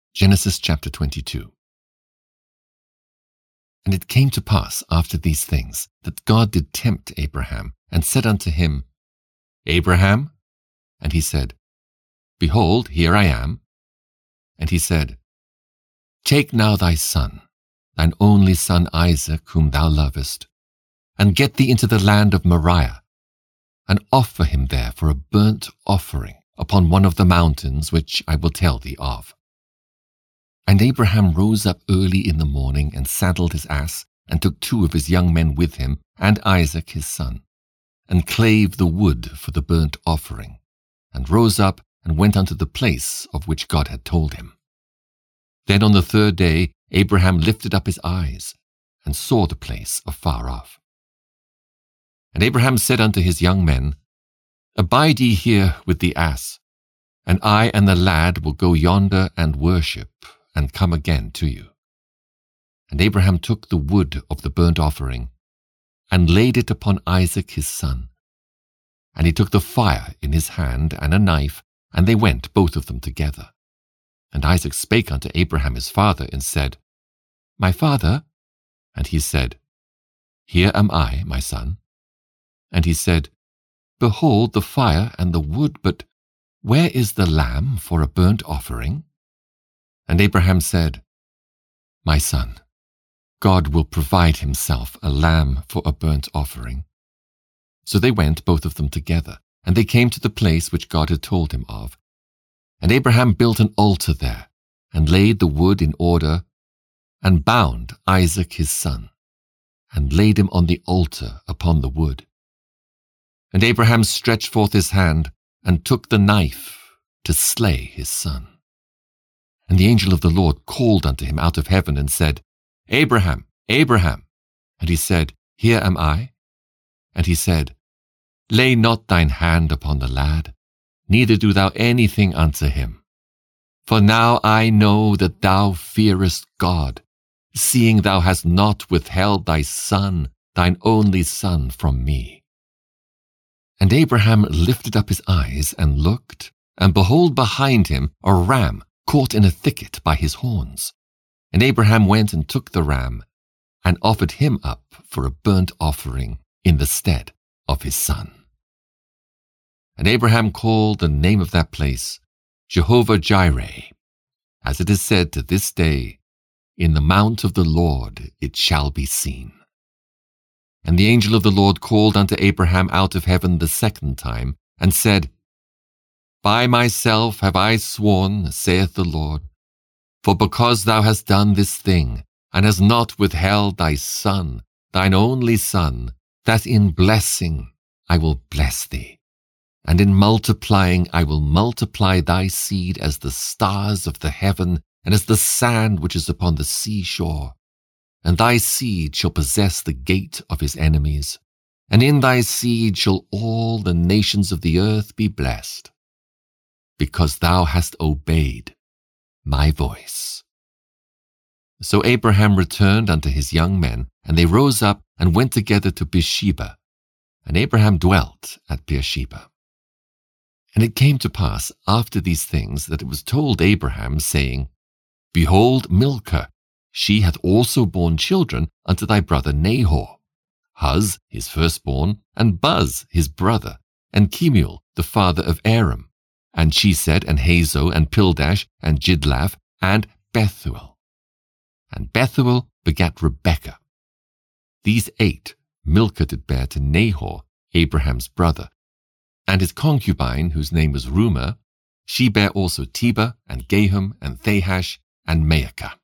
Genesis chapter 22. And it came to pass after these things that God did tempt Abraham, and said unto him, Abraham? And he said, Behold, here I am. And he said, Take now thy son, thine only son Isaac, whom thou lovest, and get thee into the land of Moriah, and offer him there for a burnt offering upon one of the mountains which I will tell thee of. And Abraham rose up early in the morning, and saddled his ass, and took 2 of his young men with him, and Isaac his son, and clave the wood for the burnt offering, and rose up, and went unto the place of which God had told him. Then on the 3rd day Abraham lifted up his eyes, and saw the place afar off. And Abraham said unto his young men, Abide ye here with the ass, and I and the lad will go yonder and worship, and come again to you. And Abraham took the wood of the burnt offering, and laid it upon Isaac his son. And he took the fire in his hand, and a knife, and they went both of them together. And Isaac spake unto Abraham his father, and said, My father? And he said, Here am I, my son. And he said, Behold the fire and the wood, but where is the lamb for a burnt offering? And Abraham said, My son, God will provide himself a lamb for a burnt offering. So they went both of them together, and they came to the place which God had told him of. And Abraham built an altar there, and laid the wood in order, and bound Isaac his son, and laid him on the altar upon the wood. And Abraham stretched forth his hand, and took the knife to slay his son. And the angel of the Lord called unto him out of heaven, and said, Abraham, Abraham. And he said, Here am I. And he said, Lay not thine hand upon the lad, neither do thou anything unto him. For now I know that thou fearest God, seeing thou hast not withheld thy son, thine only son, from me. And Abraham lifted up his eyes, and looked, and behold, behind him a ram caught in a thicket by his horns. And Abraham went and took the ram, and offered him up for a burnt offering in the stead of his son. And Abraham called the name of that place Jehovah-Jireh, as it is said to this day, In the mount of the Lord it shall be seen. And the angel of the Lord called unto Abraham out of heaven the 2nd time, and said, By myself have I sworn, saith the Lord, for because thou hast done this thing, and hast not withheld thy son, thine only son, that in blessing I will bless thee, and in multiplying I will multiply thy seed as the stars of the heaven, and as the sand which is upon the seashore. And thy seed shall possess the gate of his enemies, and in thy seed shall all the nations of the earth be blessed, because thou hast obeyed my voice. So Abraham returned unto his young men, and they rose up and went together to Beersheba, and Abraham dwelt at Beersheba. And it came to pass after these things that it was told Abraham, saying, Behold, Milcah, she hath also borne children unto thy brother Nahor, Huz his firstborn, and Buz his brother, and Kemuel the father of Aram, and Chesed, and Hazo, and Pildash, and Jidlaph, and Bethuel. And Bethuel begat Rebekah. These 8 Milcah did bear to Nahor, Abraham's brother, and his concubine, whose name was Reumah, she bare also Tebah, and Gaham, and Thahash, and Maacah.